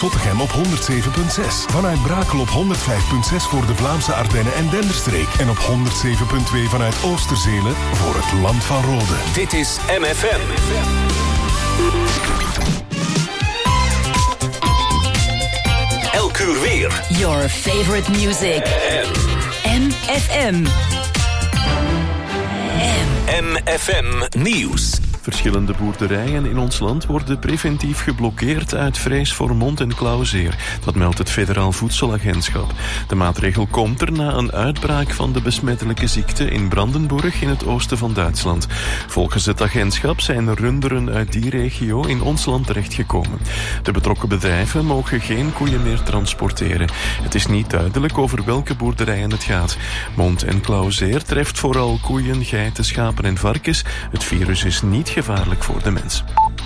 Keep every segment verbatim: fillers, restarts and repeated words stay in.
Tottegem op honderd zeven komma zes. Vanuit Brakel op honderd vijf komma zes voor de Vlaamse Ardennen en Denderstreek. En op honderd zeven komma twee vanuit Oosterzelen voor het Land van Rode. Dit is M F M. Elk uur weer. Your favorite music. M F M. M F M Nieuws. Verschillende boerderijen in ons land worden preventief geblokkeerd uit vrees voor mond- en klauwzeer. Dat meldt het Federaal Voedselagentschap. De maatregel komt er na een uitbraak van de besmettelijke ziekte in Brandenburg in het oosten van Duitsland. Volgens het agentschap zijn runderen uit die regio in ons land terechtgekomen. De betrokken bedrijven mogen geen koeien meer transporteren. Het is niet duidelijk over welke boerderijen het gaat. Mond- en klauwzeer treft vooral koeien, geiten, schapen en varkens. Het virus is niet gevaarlijk voor de mens.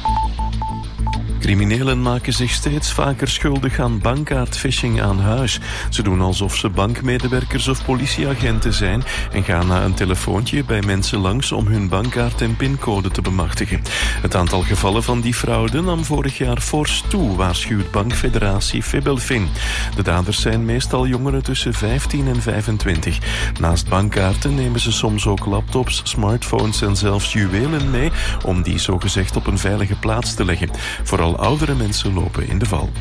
Criminelen maken zich steeds vaker schuldig aan bankkaartphishing aan huis. Ze doen alsof ze bankmedewerkers of politieagenten zijn en gaan na een telefoontje bij mensen langs om hun bankkaart en pincode te bemachtigen. Het aantal gevallen van die fraude nam vorig jaar fors toe, waarschuwt bankfederatie Fibelfin. De daders zijn meestal jongeren tussen vijftien en vijfentwintig. Naast bankkaarten nemen ze soms ook laptops, smartphones en zelfs juwelen mee om die zogezegd op een veilige plaats te leggen. Vooral oudere mensen lopen in de val.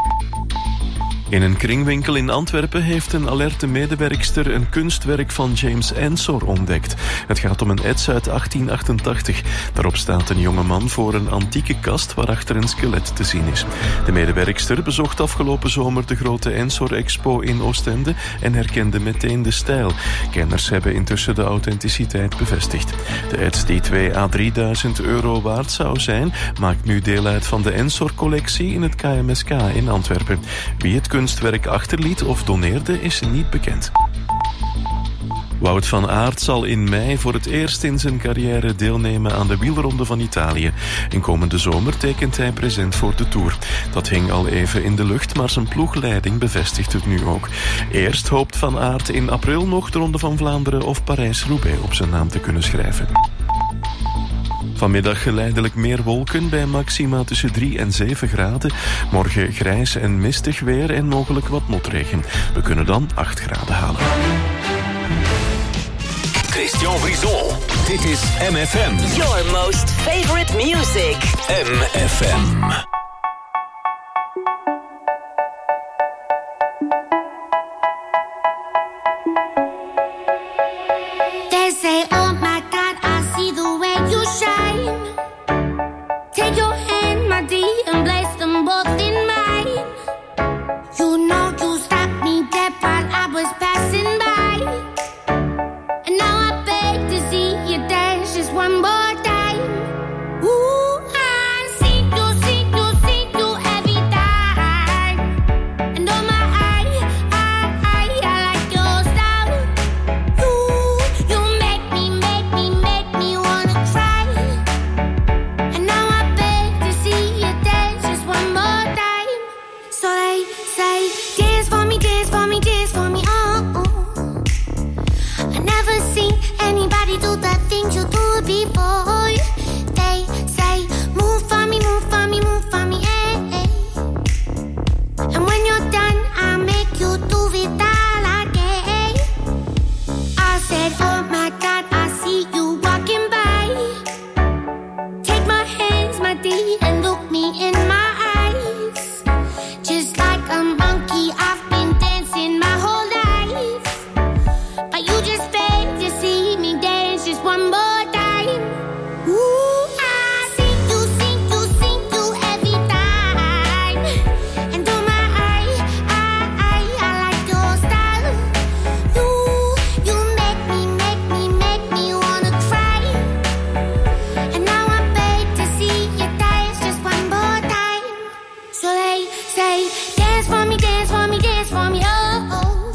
In een kringwinkel in Antwerpen heeft een alerte medewerkster een kunstwerk van James Ensor ontdekt. Het gaat om een ets uit achttien achtentachtig. Daarop staat een jonge man voor een antieke kast waarachter een skelet te zien is. De medewerkster bezocht afgelopen zomer de grote Ensor-expo in Oostende en herkende meteen de stijl. Kenners hebben intussen de authenticiteit bevestigd. De ets die twee à drieduizend euro waard zou zijn, maakt nu deel uit van de Ensor-collectie in het K M S K in Antwerpen. Wie het kunstwerk achterliet of doneerde is niet bekend. Wout van Aert zal in mei voor het eerst in zijn carrière deelnemen aan de wielronde van Italië. En komende zomer tekent hij present voor de Tour. Dat hing al even in de lucht, maar zijn ploegleiding bevestigt het nu ook. Eerst hoopt Van Aert in april nog de Ronde van Vlaanderen of Parijs-Roubaix op zijn naam te kunnen schrijven. Vanmiddag geleidelijk meer wolken bij maxima tussen drie en zeven graden. Morgen grijs en mistig weer en mogelijk wat motregen. We kunnen dan acht graden halen. Christian Brison. Dit is M F M. Your most favorite music. M F M. They say, oh my God, I see the way you shine. Take your hand, my dear, and place them both in mine. You know you stopped me dead while I was passing by. And now I beg to see you dance just one more time. Ooh, I see you, see you, see you every time. And oh my, I, I, I, I like your style. You, you make me, make me, make me wanna cry. And now I beg to see you dance just one more time. So they say, dance for me, dance for me, dance for me, oh, oh. I never seen anybody do the things you do before. They say, move for me, move for me, move for me, eh, eh. And when you're done, I'll make you do it all again. I said, oh my God, I see you walking by. Take my hands, my dear, and look me in my eyes. Just like a monkey, I've been dancing my whole life. But you just beg to see me dance just one more time. Ooh, I see you, see you, see you every time. And oh my, I, I, I, I like your style. You, you make me, make me, make me wanna cry. And now I beg to see you dance just one more time. So they say, dance for me, dance for me, dance for me, oh,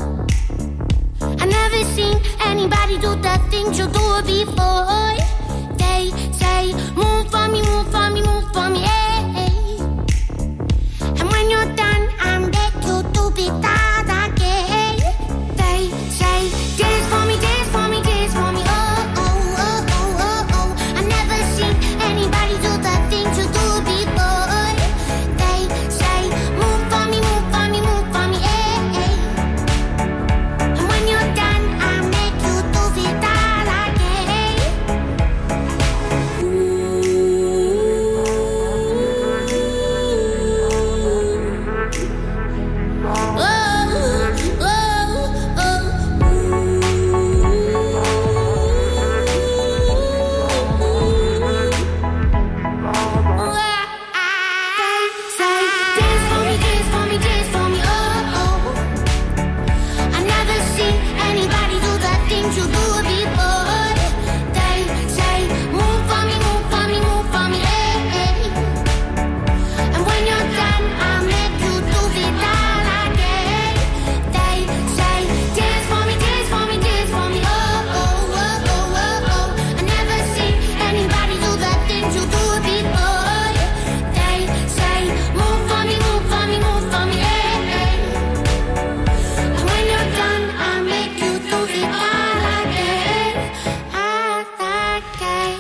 oh. I never seen anybody do the things you do before. They say, move for me, move for me, move for me, eh, eh. And when you're done, I'm back you to be that again. They say, dance for me, dance for me, dance for me, oh, oh, oh, oh, oh, oh. I never seen anybody do the things you do before. They say, move for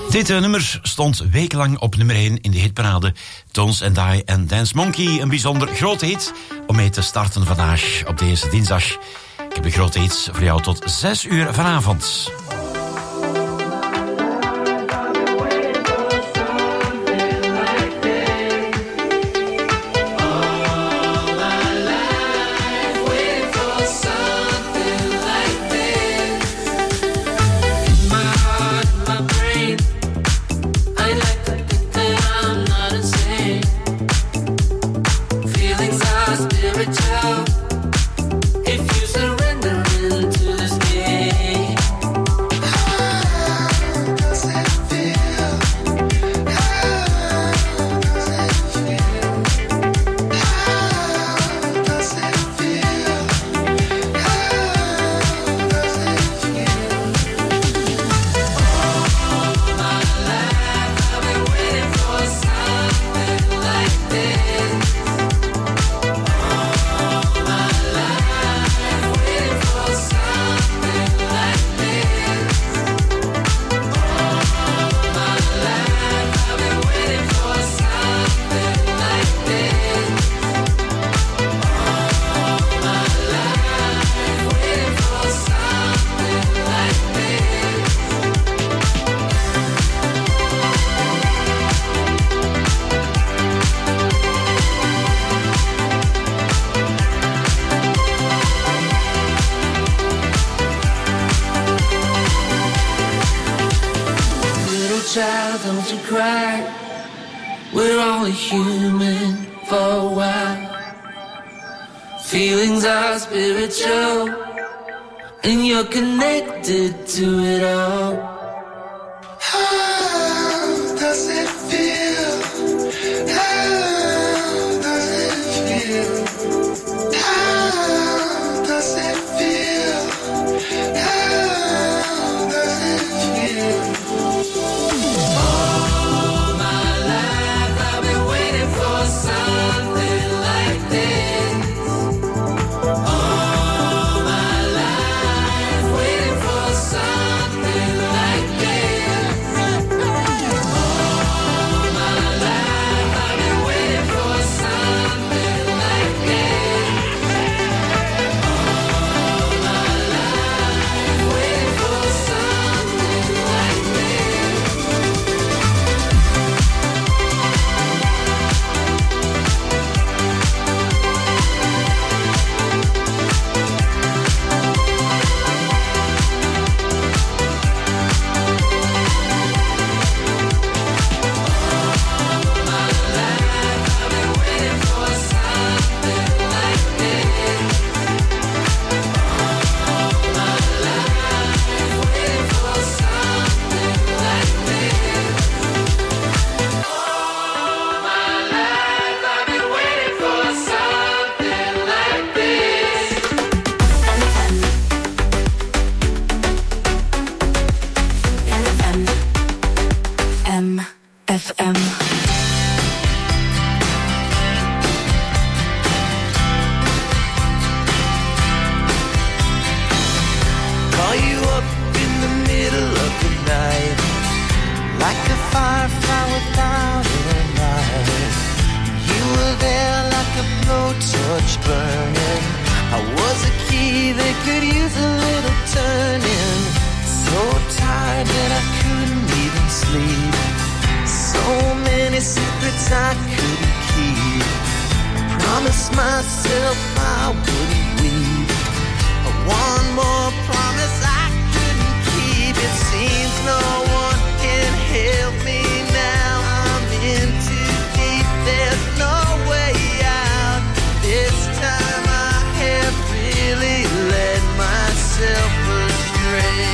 Dit uh, nummer stond wekenlang op nummer één in de hitparade. Tones and I en Dance Monkey. Een bijzonder grote hit om mee te starten vandaag op deze dinsdag. Ik heb de grote hits voor jou tot zes uur vanavond. Connected to it all. How does it feel? How does it feel? How does it feel? How does it feel? All my life I've been waiting for something like this. All my life waiting for something like this. All my life I've been waiting for something like this. All my life waiting for something like this. M F M. Call you up in the middle of the night, like a firefly without a light. You were there like a blowtorch burning. I was a key that could use a little turning. So tired that I couldn't even sleep. So many secrets I couldn't keep. Promised myself I wouldn't weep. One more promise I couldn't keep. It seems no one can help me now. I'm in too deep, there's no way out. This time I have really led myself astray.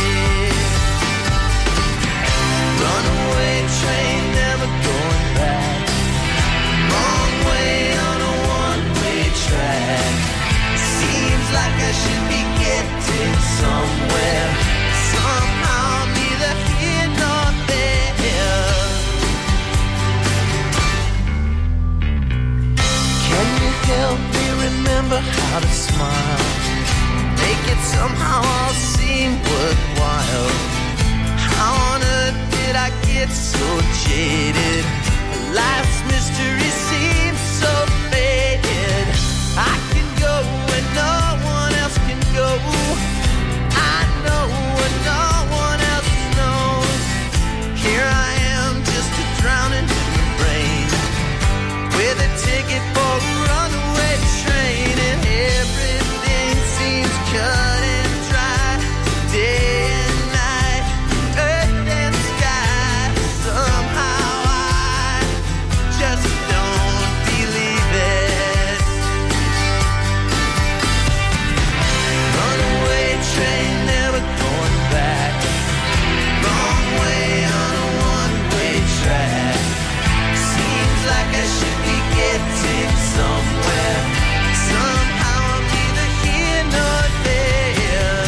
Runaway train, never going back. Wrong way on a one-way track. Seems like I should be getting somewhere. Somehow neither here nor there. Can you help me remember how to smile? Make it somehow all seem worthwhile. How on earth did I get so jaded. Life's mystery seems so faded. I can go when no one else can go. I know what no one else knows. Here I am, just a drowning in the rain, with a ticket for a runaway train, and everything seems cut and dry. Day and night, earth and sky. Somehow I just don't believe it. Runaway train, never going back. Wrong way on a one-way track. Seems like I should be getting somewhere. Somehow I'm neither here nor there.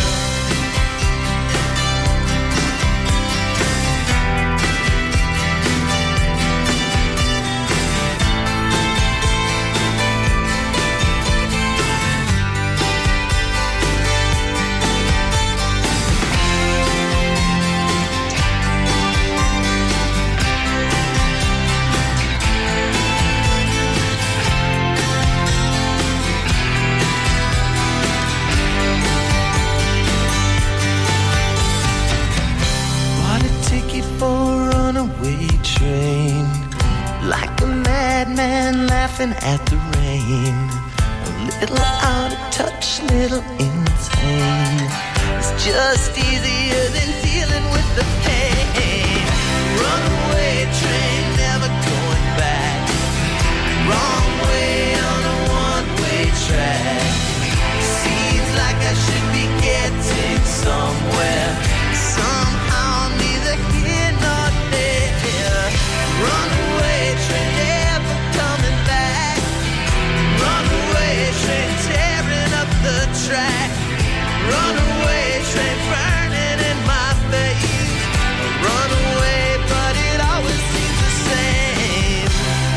Bought a ticket for a runaway train, like a madman laughing at the rain. A little out of touch, little insane. It's just easier than dealing with the pain. Runaway train, never going back. Wrong way on a one-way track. Seems like I should be getting somewhere. Somehow I'm neither here nor there. Runaway train, never coming back. Runaway train, tearing up the track. Runaway train, burning in my face. A runaway, but it always seems the same.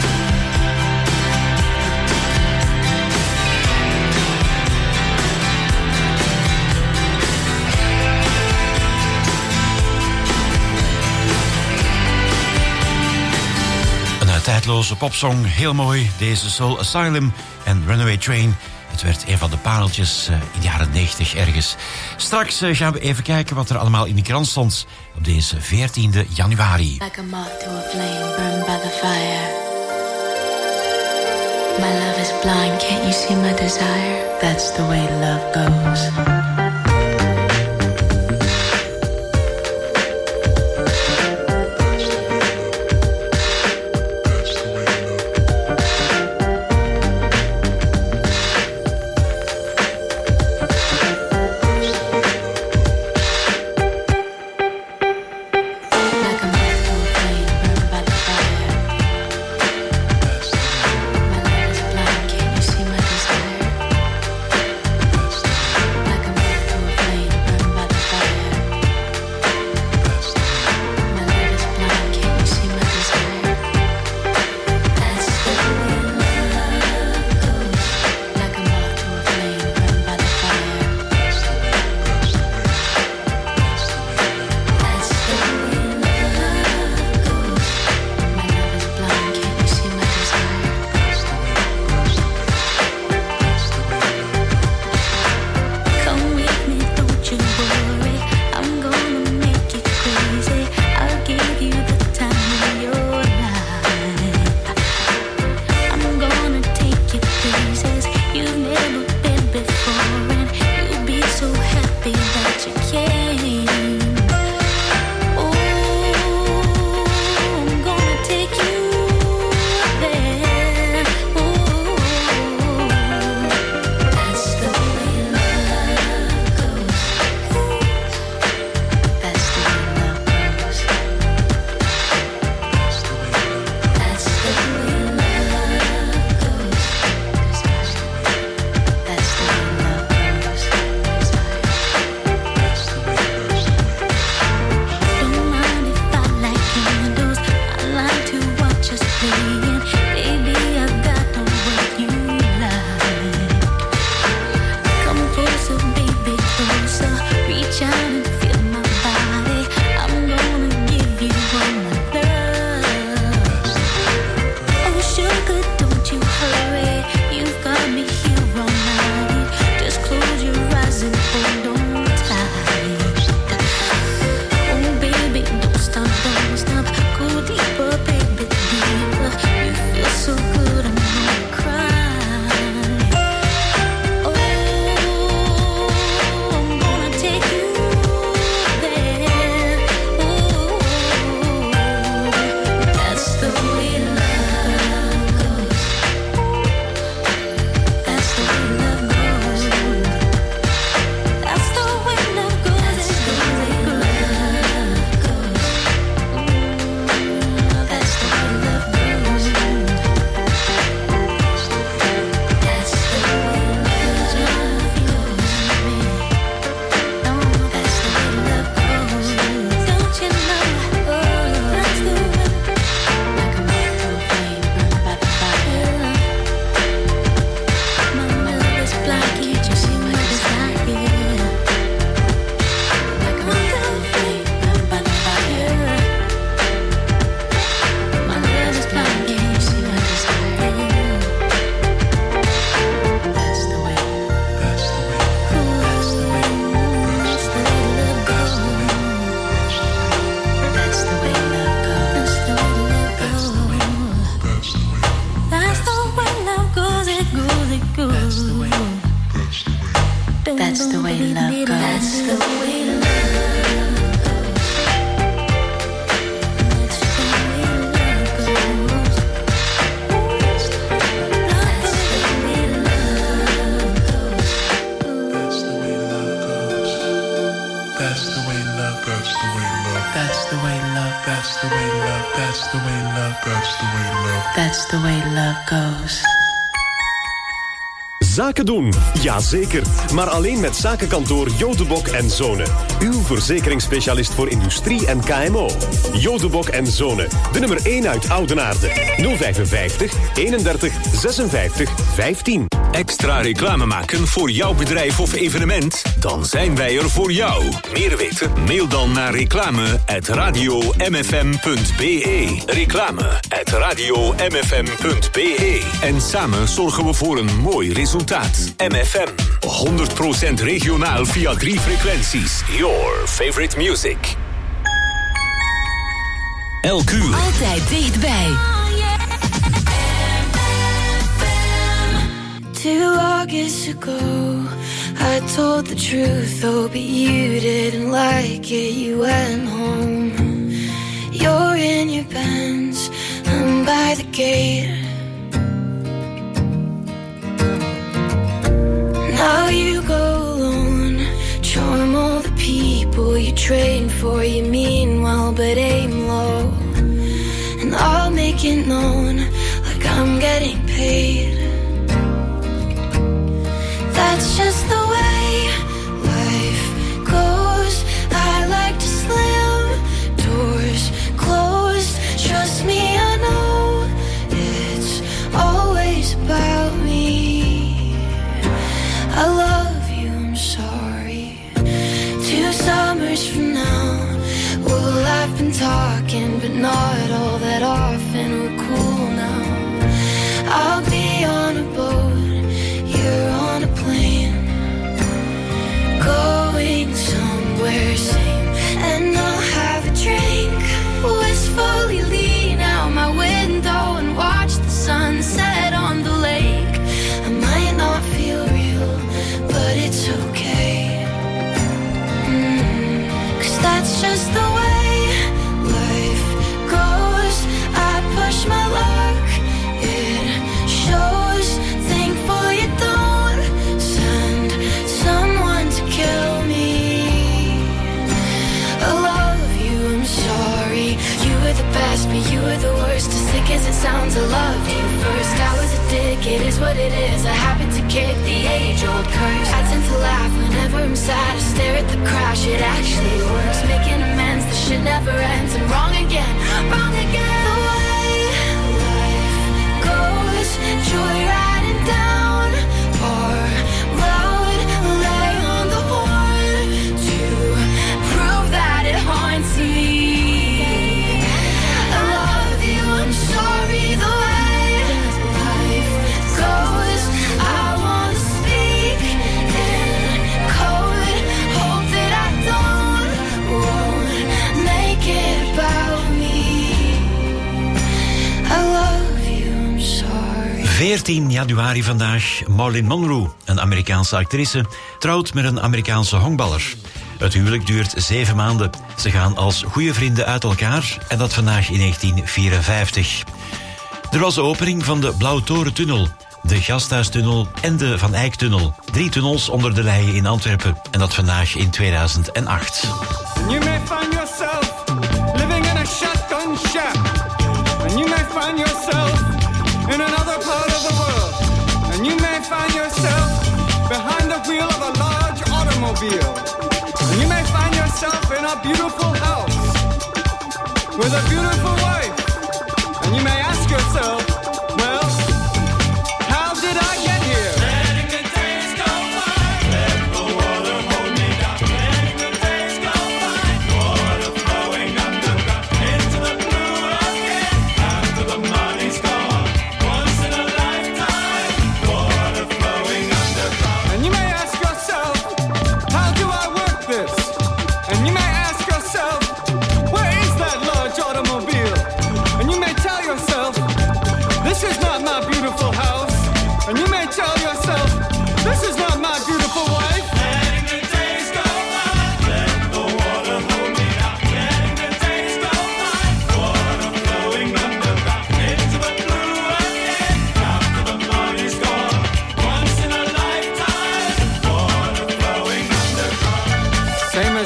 Een tijdloze popsong, heel mooi. Deze Soul Asylum en Runaway Train. Het werd een van de pareltjes uh, in de jaren negentig ergens. Straks uh, gaan we even kijken wat er allemaal in de krant stond op deze veertiende januari. Like a moth to a flame burned by the fire. My love is blind, can't you see my desire? That's the way love goes. Like a That's the way love goes. That's the way love goes. That's the way love, that's the way love, that's the way love, that's the way love. That's the way love goes. Zaken doen, jazeker. Maar alleen met zakenkantoor Jodebok en Zonen. Uw verzekeringsspecialist voor industrie en K M O. Jodebok en Zonen, de nummer één uit Oudenaarde. nul vijfenvijftig, eenendertig, zesenvijftig, vijftien. Extra reclame maken voor jouw bedrijf of evenement? Dan zijn wij er voor jou. Meer weten? Mail dan naar reclame at radio m f m punt b e. Reclame at radio m f m punt b e. En samen zorgen we voor een mooi resultaat. M F M, honderd procent regionaal via drie frequenties. Your favorite music. Elk uur. Altijd dichtbij. Two August ago, I told the truth, oh, but you didn't like it, you went home. You're in your Benz, I'm by the gate. Now you go alone, charm all the people you train for, you mean well but aim low. And I'll make it known, like I'm getting paid. That's just the way life goes. I like to slam doors closed. Trust me, I know it's always about me. I love you, I'm sorry. Two summers from now, well, I've been talking, but not all that often. We're cool now. I'll be on a boat, you're on a plane, going somewhere sane, and I'll have a drink, wistfully lean out my window and watch the sunset on the lake. I might not feel real, but it's okay, mm, 'cause that's just the way life goes. I push my luck, it shows. Thankful you don't send someone to kill me. I love you, I'm sorry. You were the best, but you were the worst. As sick as it sounds, I loved you first. I was a dick, it is what it is. I happen to kick the age-old curse. I tend to laugh whenever I'm sad. I stare at the crash, it actually works. Making amends, the shit never ends. I'm wrong again, wrong again. The way life goes, joyriding down our road, lay on the horn to prove that it haunts me. I love you, I'm sorry. The way life goes, I wanna speak in code, hope that I don't won't make it about me. I love you, I'm sorry. veertien januari vandaag. Marilyn Monroe, een Amerikaanse actrice, trouwt met een Amerikaanse honkballer. Het huwelijk duurt zeven maanden. Ze gaan als goede vrienden uit elkaar en dat vandaag in negentien vierenvijftig. Er was de opening van de Blauwtorentunnel, de Gasthuistunnel en de Van Eycktunnel. Drie tunnels onder de Leie in Antwerpen en dat vandaag in tweeduizend acht. You may find yourself living in a shotgun shack, and you may find yourself in another part of the world, and you may find yourself behind the wheel of a large automobile, and you may find yourself in a beautiful house with a beautiful wife, and you may ask yourself, well, how did I get here? Letting the days go by, let the water hold me down. Letting the days go by, water flowing underground into the blue again after the money's gone. Once in a lifetime, water flowing underground. And you may ask yourself, how do I work this? And you may ask yourself, where is that large automobile? And you may tell yourself,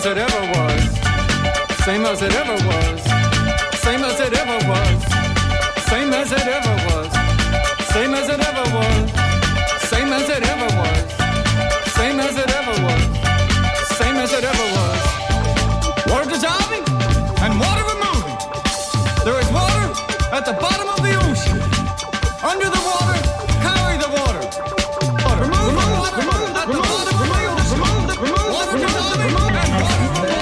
as it ever was. Same as it ever was. Same as it ever was. Same as it ever was. Same as it ever was. Same as it ever was. Same as it ever was. Same as it ever was. Water dissolving and water removing. There is water at the bottom of the ocean. Under the water, carry the water. Water. Remove the water. Remove at the bottom of the ocean. Remove the water dissolving and water removing.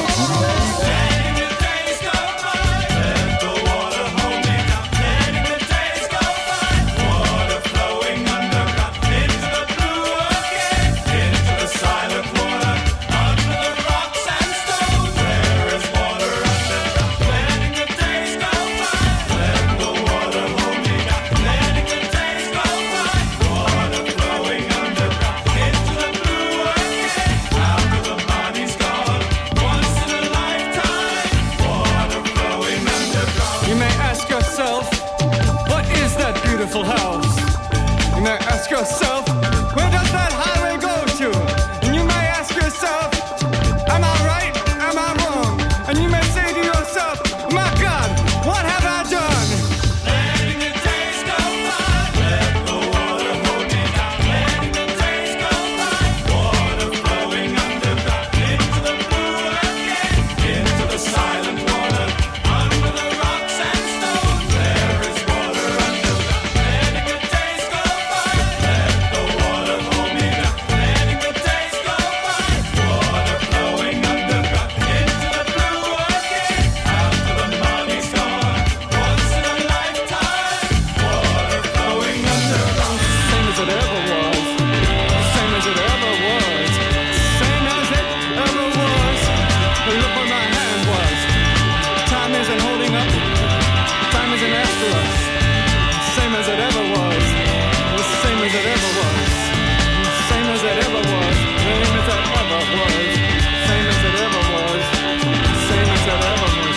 Letting the days go by. Let the water hold me down. Letting the days go by. Water flowing underground into the blue again. Into the silent water. Under the rocks and stones. There is water underground. Letting the days go by. Let the water hold me down. Letting the days go by. Water flowing underground into the blue again. After the body's gone. Once in a lifetime. Water flowing underground. You may ask yourself, what is that beautiful house? You may ask yourself, where does that highway go to? And you may ask yourself, am I right? Am I wrong? And you may say to yourself, my God, what have I done? Letting the days go by. Let the water hold me down. Letting the days go by. Water flowing underground into the blue again. Into the silent water. Under the rocks and stones. There is water underground. Letting the days go by. Let the water hold me down. Letting the days go by. Water flowing underground into the blue again. After the money's gone. Once in a lifetime. Water flowing underground. Same as it ever was. Same as it ever was. Same as it ever was. Look where my hand was. Time isn't holding up. Time isn't after us. Same as it ever was. Same as it ever was. Same as it ever was. Same as it ever was. Same as it ever was. Same as it ever was.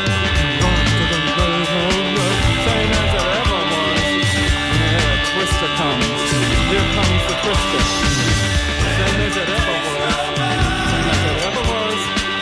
Same as it ever was. Here a twister comes. Here comes the twister. Same as it ever was. Same as it ever was.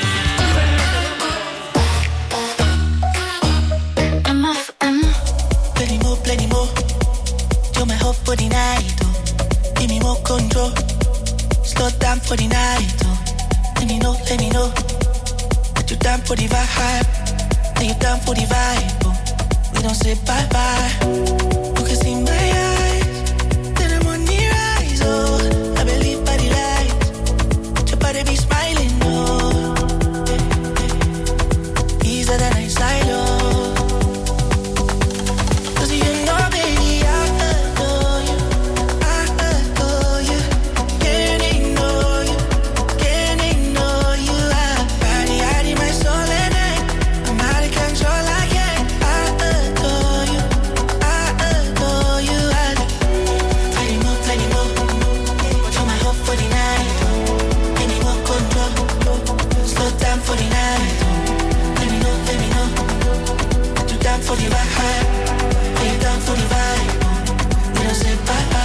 I'm off, I'm plenty more, plenty more. You're my hope for the night, oh. Give me more control. Slow down for the night, oh. Let me know, let me know that you're down for the vibe. That you're down for the vibe, oh. We don't say bye bye. You can see my eyes, then I'm on the rise, oh. I believe by the light, your body be smiling, oh. Easier than I silo. Cause you know, baby, I adore you. I adore you. Can't ignore you. Can't ignore you. I body, I need my soul and I. I'm out of control, I can't. I adore you. I adore you. I plenty more, plenty more. You're my hope for the night. Any more control. Slow down for the night. Let me know, let me know. You down for the vibe. Are you down for the vibe? We don't say bye bye.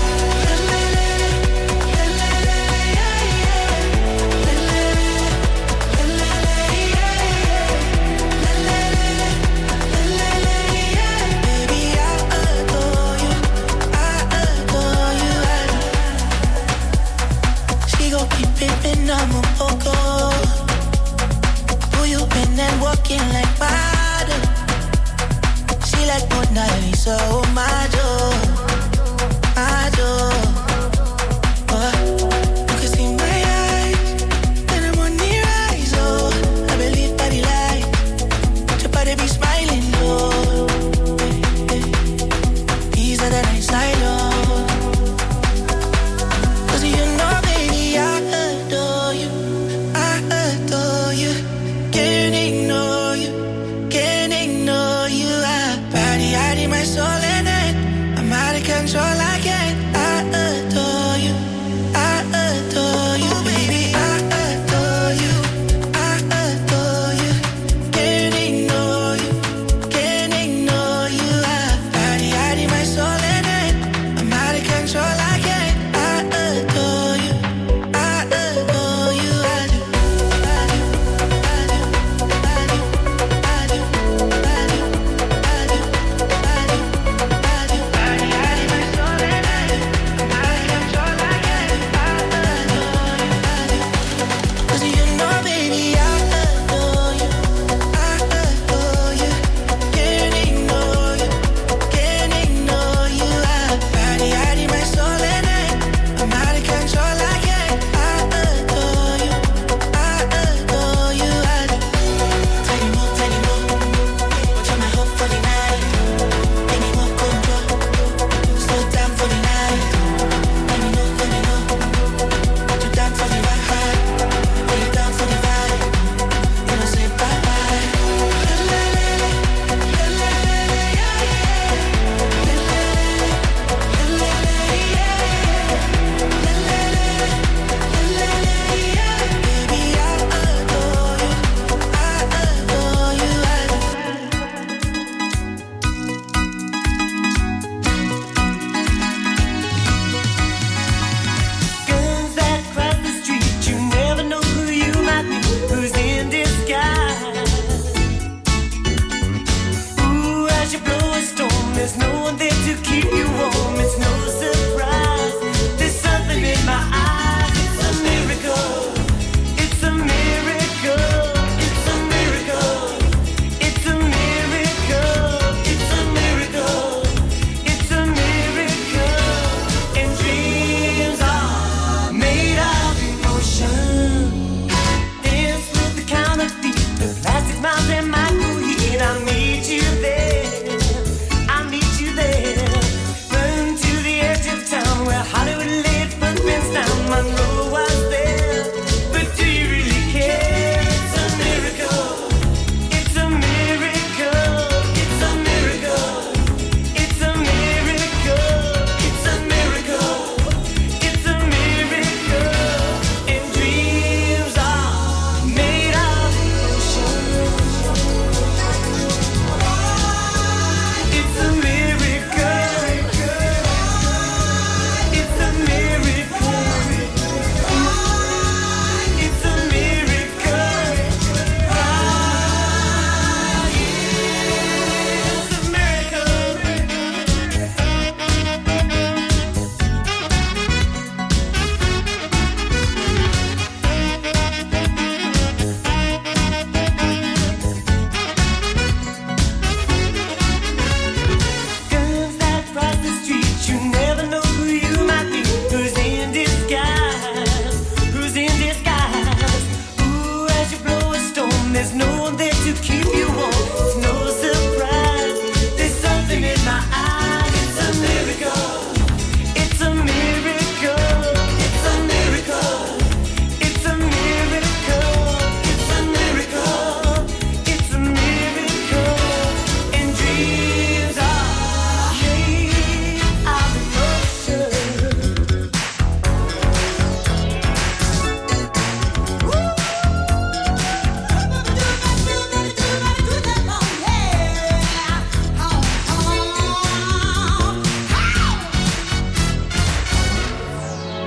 Baby, I adore you. I adore you. She gon' keep pimpin', I'm a poco. Who you been and walking like water? She like Mona Lisa, oh my joy, my joy. Oh, you can see my eyes, then I'm on the rise, oh. I believe by the light, your body be smiling, oh. Easier than I silo. Cause you know, baby, I adore you. I adore you. Can't ignore you. Can't ignore you. I body, I need my soul in it. I'm out of control, I can't. I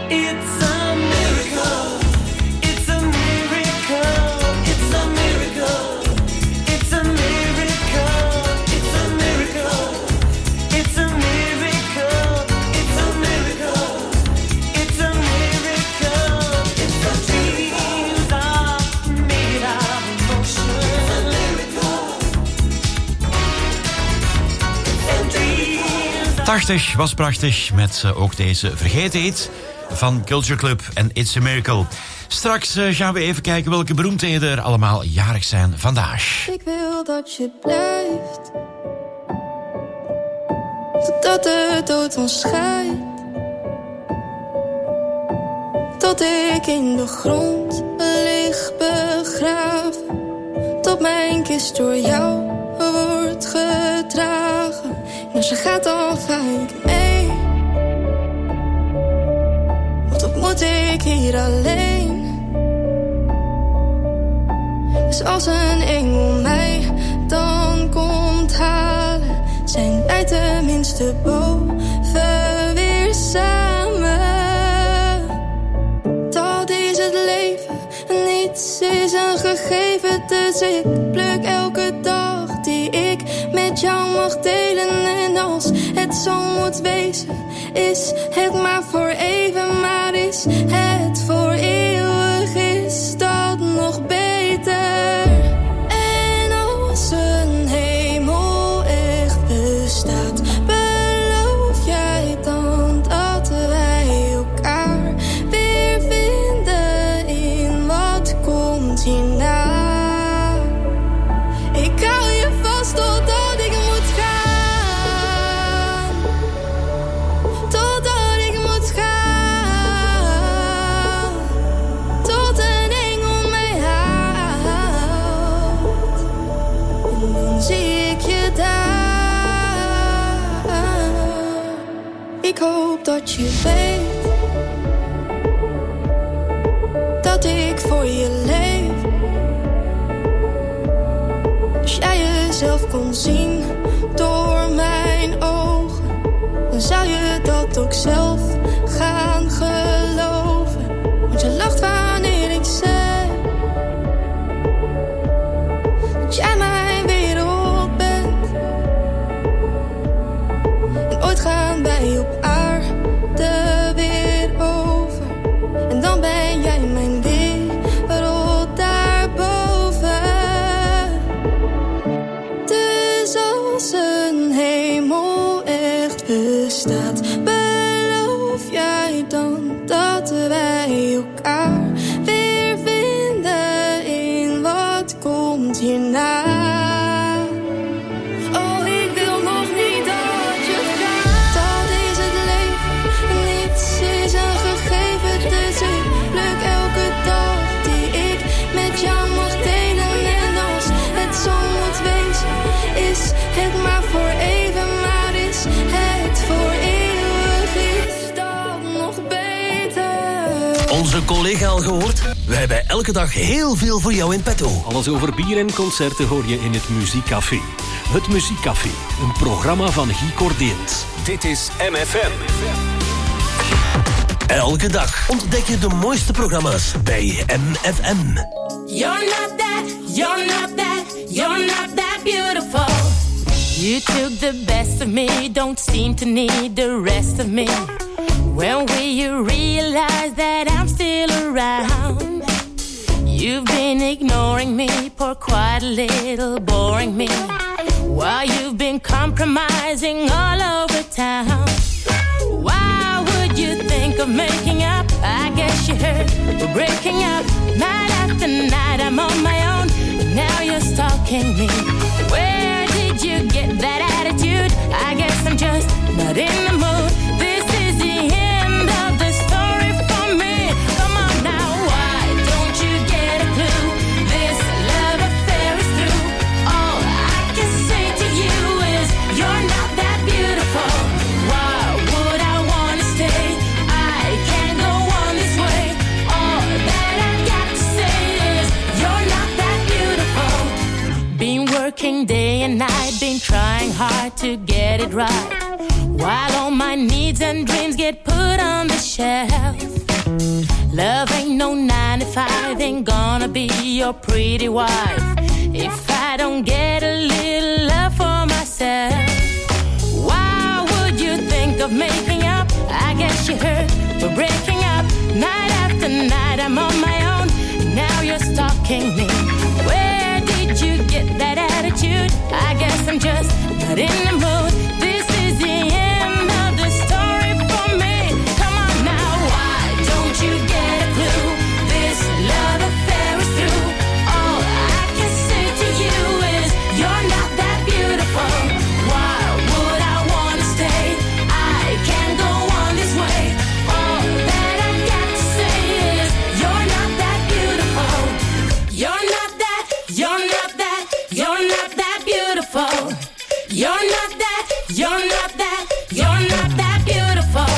It's a miracle. It's a miracle. It's a miracle. It's a miracle. It's a miracle. It's a miracle. It's a miracle. It's a miracle. It's a dreams are made of emotion. It's a miracle. And dreams are tachtig was prachtig met uh, ook deze vergeten hit van Culture Club en It's a Miracle. Straks uh, gaan we even kijken welke beroemdheden er allemaal jarig zijn vandaag. Ik wil dat je blijft, totdat de dood ons scheidt. Tot ik in de grond lig begraven, tot mijn kist door jou wordt gedragen. En als je gaat dan ga ik mee, want wat moet ik hier alleen? Dus als een engel mij dan komt halen, zijn wij tenminste boven weer samen. Dat is het leven, niets is een gegeven. Dus ik pluk elke dag die ik met jou mag delen. En als het zo moet wezen, is het maar voor even. Maar is het voor eeuwig, is dat nog beter. En als een hemel echt bestaat, beloof jij dan dat wij elkaar weer vinden in wat komt hierna? Ik hou je vast totdat ik moet gaan, totdat ik moet gaan, tot een engel mij haalt. En dan zie ik je daar. Ik hoop dat je weet dat ik voor je leef. Als jij jezelf kon zien door mijn ogen, dan zou je dat ook zelf gaan geloven. Want je lacht wanneer ik zeg dat jij mijn wereld bent. En ooit gaan wij op aarde weer over, en dan ben jij mijn wereld daarboven. Dus als een hemel echt bestaat, beloof jij dan dat wij elkaar weer vinden in wat komt hierna? Oh, ik wil nog niet dat je gaat. Dat is het leven, niets is een gegeven. Dus ik pluk elke dag die ik met jou mag delen. En als het zo moet wezen, is het maar voor even. Maar is het voor eeuwig, is dat nog beter? Onze collega al gehoord? We hebben elke dag heel veel voor jou in petto. Alles over bier en concerten hoor je in het Muziekcafé. Het Muziekcafé, een programma van Guy Cordeens. Dit is M F M. Elke dag ontdek je de mooiste programma's bij M F M. You're not that, you're not that, you're not that beautiful. You took the best of me, don't seem to need the rest of me. When will you realize that I'm still around? You've been ignoring me, for quite a little boring me, while you've been compromising all over town. Why would you think of making up? I guess you heard we're breaking up. Night after night I'm on my own, and now you're stalking me. Where did you get that attitude? I guess I'm just not in the mood. This is the end of the story for me. Come on now, why don't you get a clue? This love affair is through. All I can say to you is you're not that beautiful. Why would I want to stay? I can't go on this way. All that I got to say is you're not that beautiful. Been working day and night, been trying hard to get it right, while all my needs and dreams get put on the shelf. alive ain't gonna be your pretty wife if I don't get a little love for myself. Why would you think of making up? I guess you heard we're breaking up. Night after night I'm on my own. Now you're stalking me. Where did you get that attitude? I guess I'm just not in the mood. This is the end of the story for me. Come on now, why don't you get a clue? This love affair is through. All I can say to you is you're not that beautiful. Why would I want to stay? I can't go on this way. All that I got to say is you're not that beautiful. You're not that, you're not that, you're not that beautiful. You're not that, you're not that, you're not that beautiful.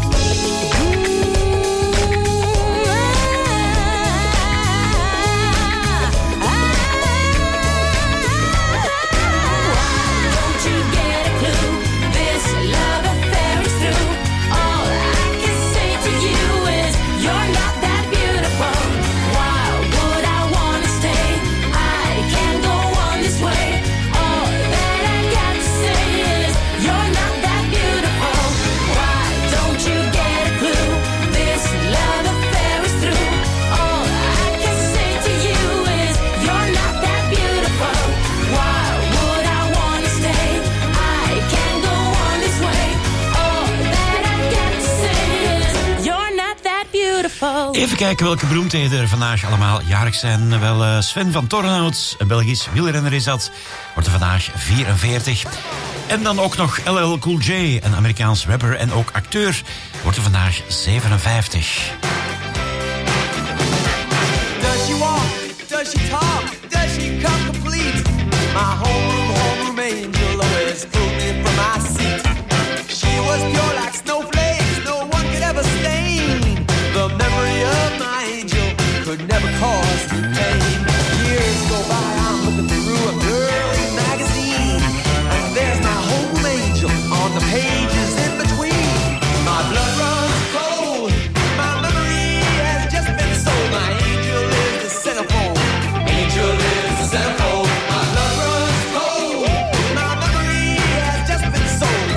Don't you get a clue? This love affair is through. All I can say to you is you're not that beautiful. Why would I want to stay? I can't go on this way. All that I got to say is you're not that beautiful. Why don't you get a clue? This love affair is through. All I can say to you is you're not that beautiful. Why would I want to stay? I can't go on this way. All that I got to say is you're not that beautiful. Even kijken welke beroemdheden er vandaag allemaal jarig zijn. Wel, uh, Sven van Tornhout, een Belgisch wielrenner is dat, wordt er vandaag vierenveertig. En dan ook nog L L Cool J, een Amerikaans rapper en ook acteur, wordt er vandaag zevenenvijftig. Does she walk? Does she talk? Does she come complete? My homeroom, homeroom angel always pulled me from my seat. She was pure like snowflakes, no one could ever stain. The memory of my angel could never cause me pain. Years go by, I'm looking through a girly magazine, and there's my homeroom angel on the pages in between. My blood runs cold, my memory has just been sold. My angel is the centerfold, angel is the centerfold. My blood runs cold, my memory has just been sold.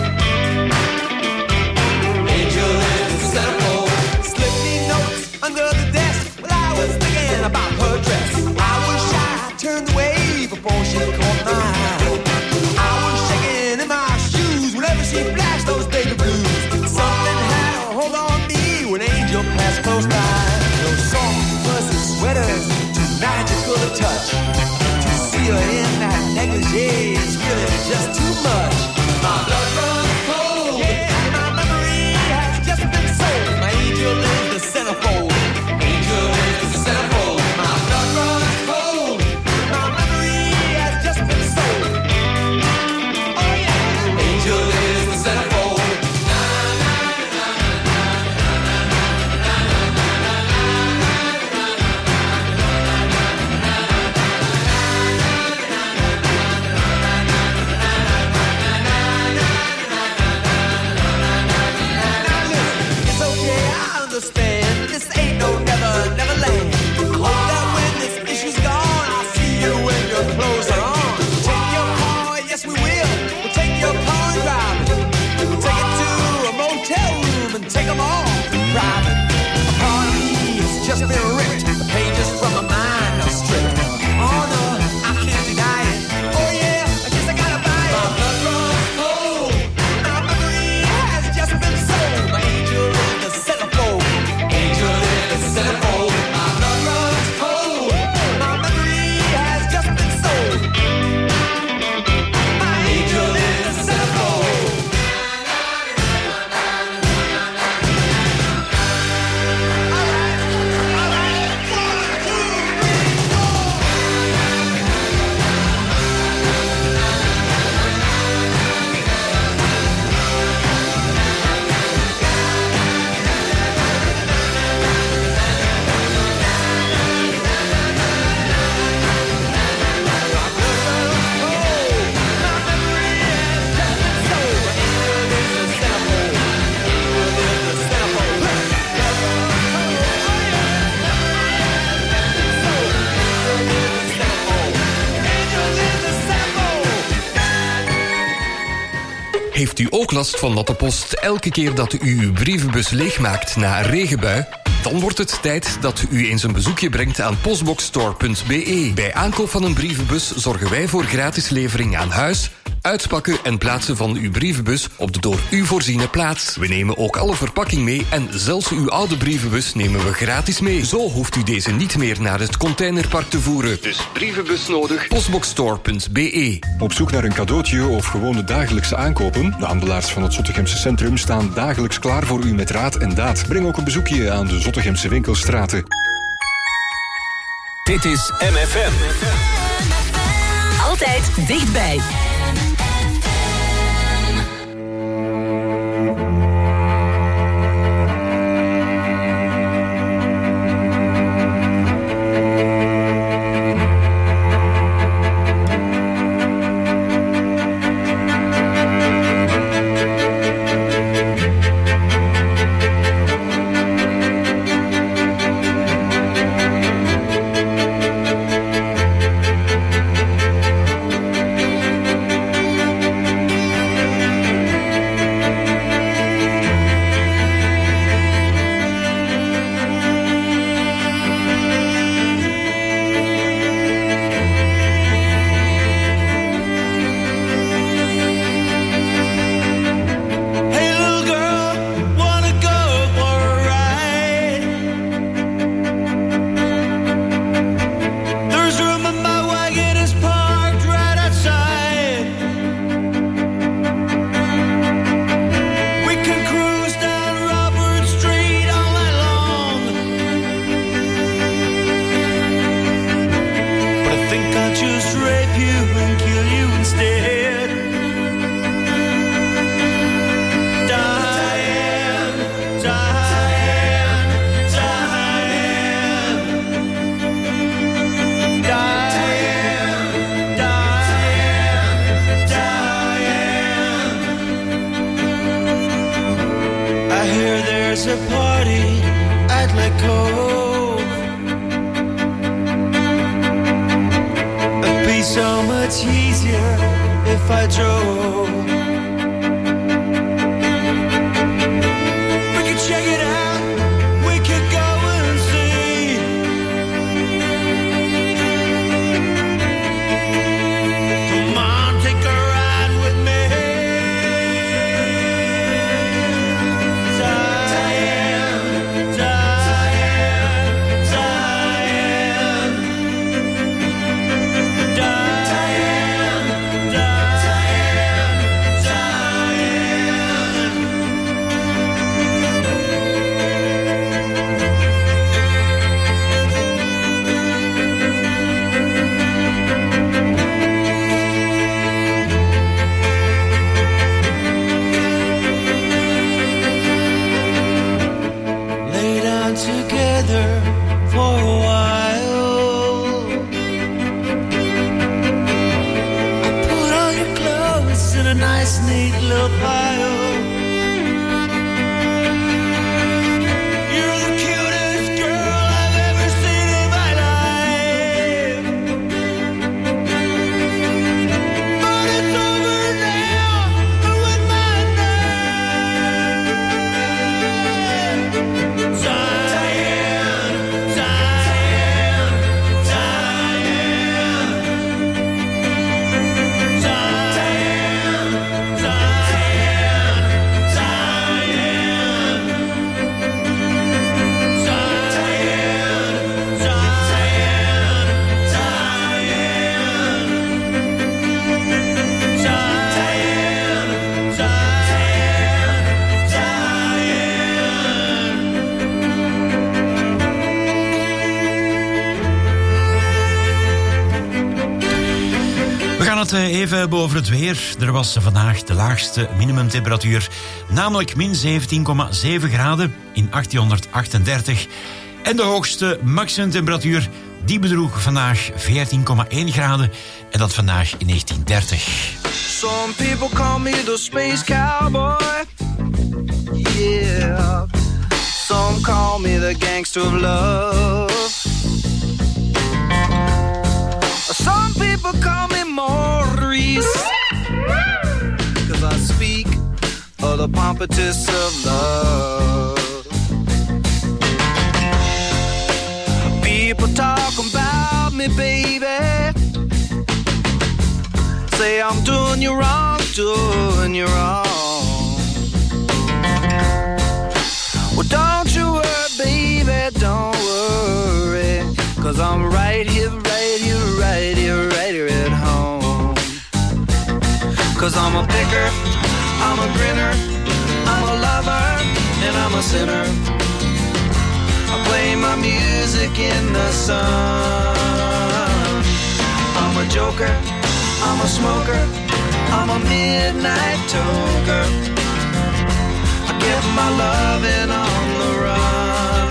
Angel is the centerfold. Slip me notes under the desk while I was thinking about her dress. I was shy, I turned away before she caught my eye. I was shaking in my shoes whenever she flashed those baby blues. Something had a hold on me when Angel passed close by. Those soft fuzzy sweaters, too magical to touch. To see her in that negligee is really just too much. My blood runs cold, yeah, my memory has just been sold. My angel is the centerfold, angel is the centerfold. My blood runs cold, my memory has just been sold. Oh yeah, angel is the centerfold. It's okay, I understand. This ain't no never, never land. I hope that when this issue's gone, I'll see you when your clothes are on. Take your car, yes we will. We'll take your car and drive it. We'll take it to a motel room and take them all in private. A part of me has just been ripped. The pages from my mind are stripped. Oh no, I can't deny it. Oh yeah, I guess I gotta buy it. My blood runs cold. My memory has just been sold. My angel is the centerfold. Angel is the centerfold. My blood runs cold. My memory has just been sold. My angel is the centerfold. All right, all right. Heeft u ook last van natte post elke keer dat u uw brievenbus leegmaakt na een regenbui? Dan wordt het tijd dat u eens een bezoekje brengt aan postboxstore punt b e. Bij aankoop van een brievenbus zorgen wij voor gratis levering aan huis, uitpakken en plaatsen van uw brievenbus op de door u voorziene plaats. We nemen ook alle verpakking mee en zelfs uw oude brievenbus nemen we gratis mee. Zo hoeft u deze niet meer naar het containerpark te voeren. Dus brievenbus nodig, postboxstore punt b e. Op zoek naar een cadeautje of gewoon de dagelijkse aankopen? De handelaars van het Zottegemse Centrum staan dagelijks klaar voor u met raad en daad. Breng ook een bezoekje aan de Zottegemse winkelstraten. Dit is M F M. Altijd dichtbij. There's a party at La Cove. It'd be so much easier if I drove. We could check it out, we could go and see. Come on, take a ride with me. Together for a while. I put all your clothes in a nice neat little pile. You're the cutest girl I've ever seen in my life. But it's over now with my name. Time. Even boven het weer. Er was vandaag de laagste minimumtemperatuur, namelijk min zeventien komma zeven graden in achttienhonderdachtendertig. En de hoogste maximumtemperatuur, die bedroeg vandaag veertien komma één graden. En dat vandaag in negentien dertig. Some people call me the space cowboy. Yeah. Some call me the gangster of love. Some people call me Maurice, 'cause I speak the pompatus of love. People talk about me, baby, say I'm doing you wrong, doing you wrong. Well, don't you worry, baby, don't worry, 'cause I'm right here, right here, right here, right here at home. 'Cause I'm a picker, I'm a grinner, I'm a lover, and I'm a sinner. I play my music in the sun. I'm a joker, I'm a smoker, I'm a midnight toker. I get my loving on the run.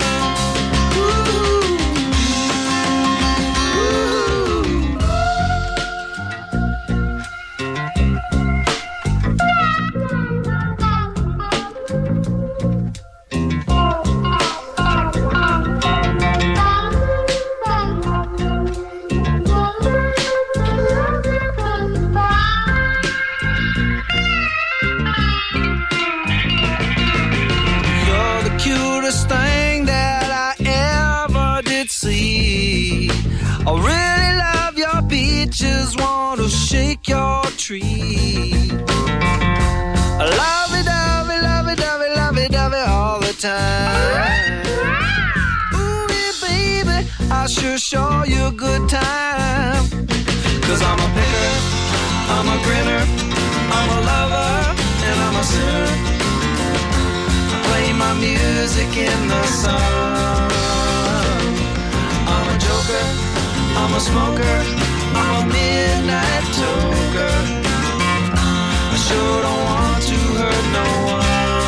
Thing that I ever did see. I really love your beaches, want to shake your tree. I love it, love it, love it, love it, love it, love it all the time. Ooh, yeah, baby, I sure show you a good time. 'Cause I'm a picker, I'm a grinner, I'm a lover, and I'm a sinner. Play my music in the sun. I'm a joker, I'm a smoker, I'm a midnight toker. I sure don't want to hurt no one.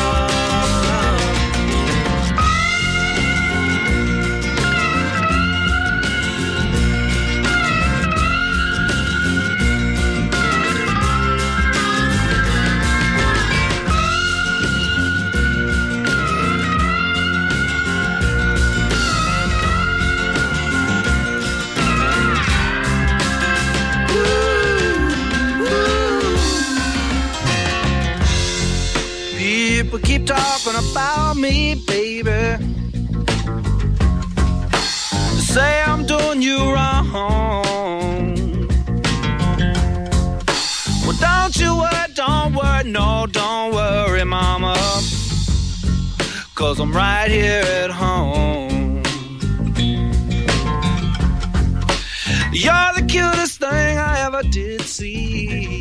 People keep talking about me, baby, say I'm doing you wrong. Well, don't you worry, don't worry, no, don't worry, mama, 'cause I'm right here at home. You're the cutest thing I ever did see.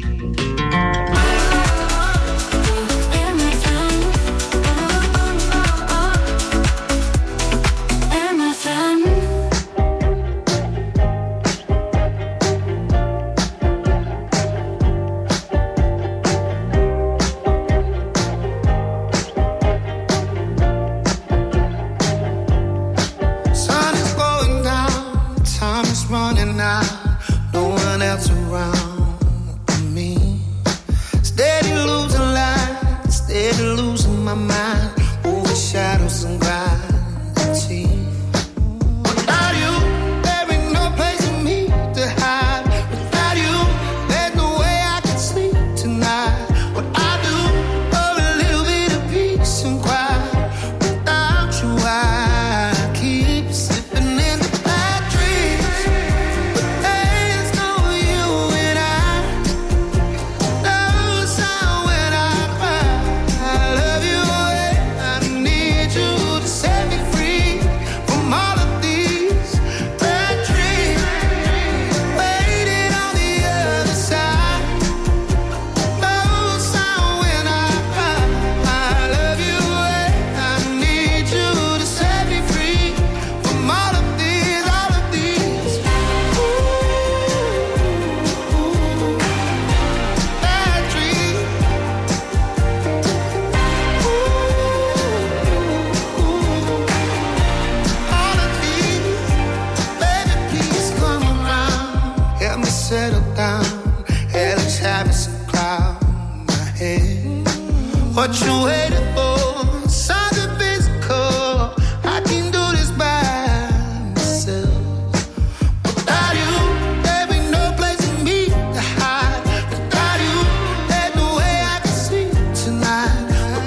What you waiting for? Something physical. I can do this by myself. Without you, there be no place for me to hide. Without you, there's no way I can sleep tonight.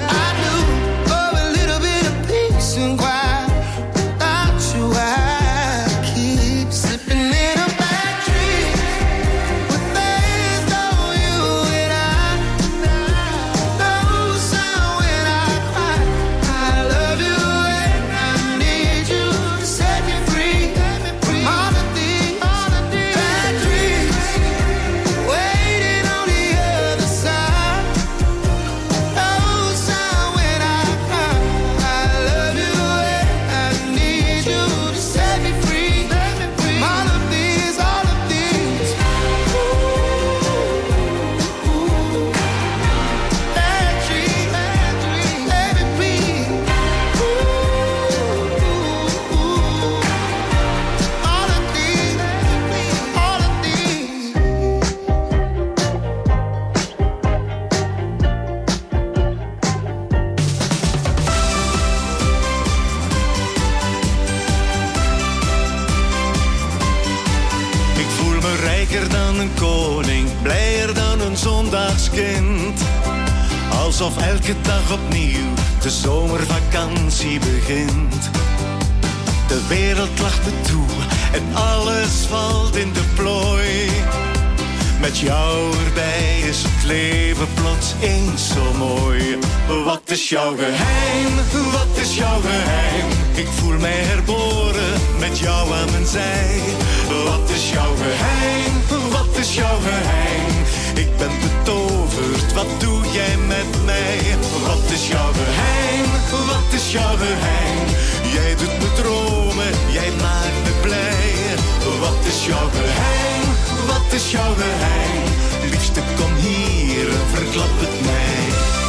dan een koning, blijer dan een zondagskind. Alsof elke dag opnieuw de zomervakantie begint. De wereld lacht me toe en alles valt in de plooi. Met jou erbij is het leven plots eens zo mooi. Wat is jouw geheim? Wat is jouw geheim? Ik voel mij herboren met jou aan mijn zij. Wat is jouw geheim? Wat is jouw geheim? Ik ben betoverd, wat doe jij met mij? Wat is jouw geheim? Wat is jouw geheim? Jij doet me dromen, jij maakt me blij. Wat is jouw geheim? Wat is jouw geheim? Liefste, kom hier, verklap het mij.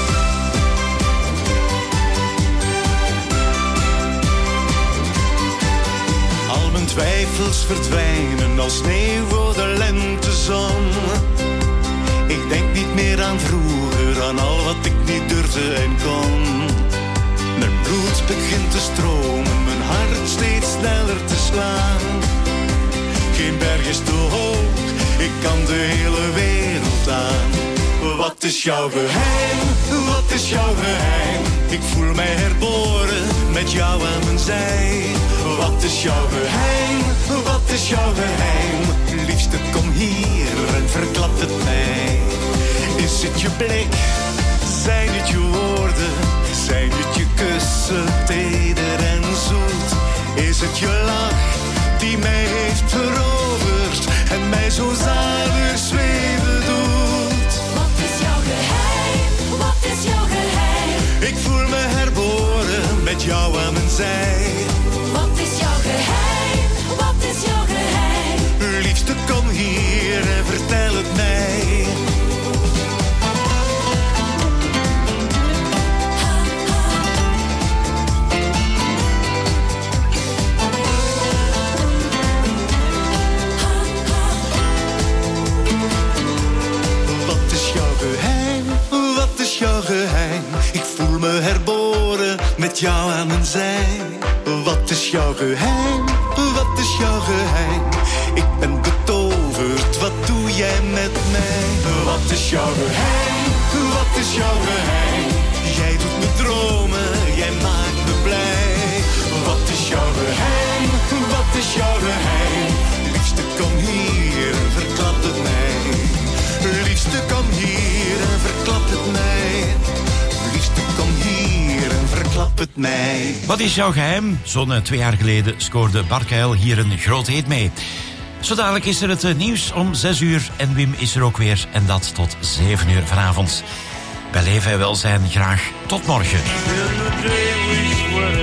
Al mijn twijfels verdwijnen als sneeuw voor de lentezon. Ik denk niet meer aan vroeger, aan al wat ik niet durfde en kon. Mijn bloed begint te stromen, mijn hart steeds sneller te slaan. Geen berg is te hoog, ik kan de hele wereld aan. Wat is jouw geheim? Wat is jouw geheim? Ik voel mij herboren met jou aan mijn zij. Wat is jouw geheim? Wat is jouw geheim? Liefste, kom hier en verklap het mij. Is het je blik? Zijn het je woorden? Zijn het je kussen, teder en zoet? Is het je lach die mij heeft veroverd en mij zo zalig zweven doet? Wat is jouw geheim? Wat is jouw geheim? Ik voel me herboren met jou aan mijn zij. Wat is jouw geheim? Wat is jouw geheim? Liefste, kom hier en vertel het mij. Jouw geheim. Ik voel me herboren met jou aan mijn zij. Wat is jouw geheim? Wat is jouw geheim? Ik ben betoverd, wat doe jij met mij? Wat is jouw geheim? Wat is jouw geheim? Jij doet me dromen, jij maakt me blij. Wat is jouw geheim? Wat is jouw geheim? Liefste, kom hier en verklap het mij. Liefste, kom hier en verklap het mij. Liefste, kom hier en verklap het mij. Wat is jouw geheim? Zo'n uh, twee jaar geleden scoorde Bart Kuijl hier een grote hit mee. Zo dadelijk is er het uh, nieuws om zes uur en Wim is er ook weer. En dat tot zeven uur vanavond. Bij Leven en Welzijn graag tot morgen. In the day we sweated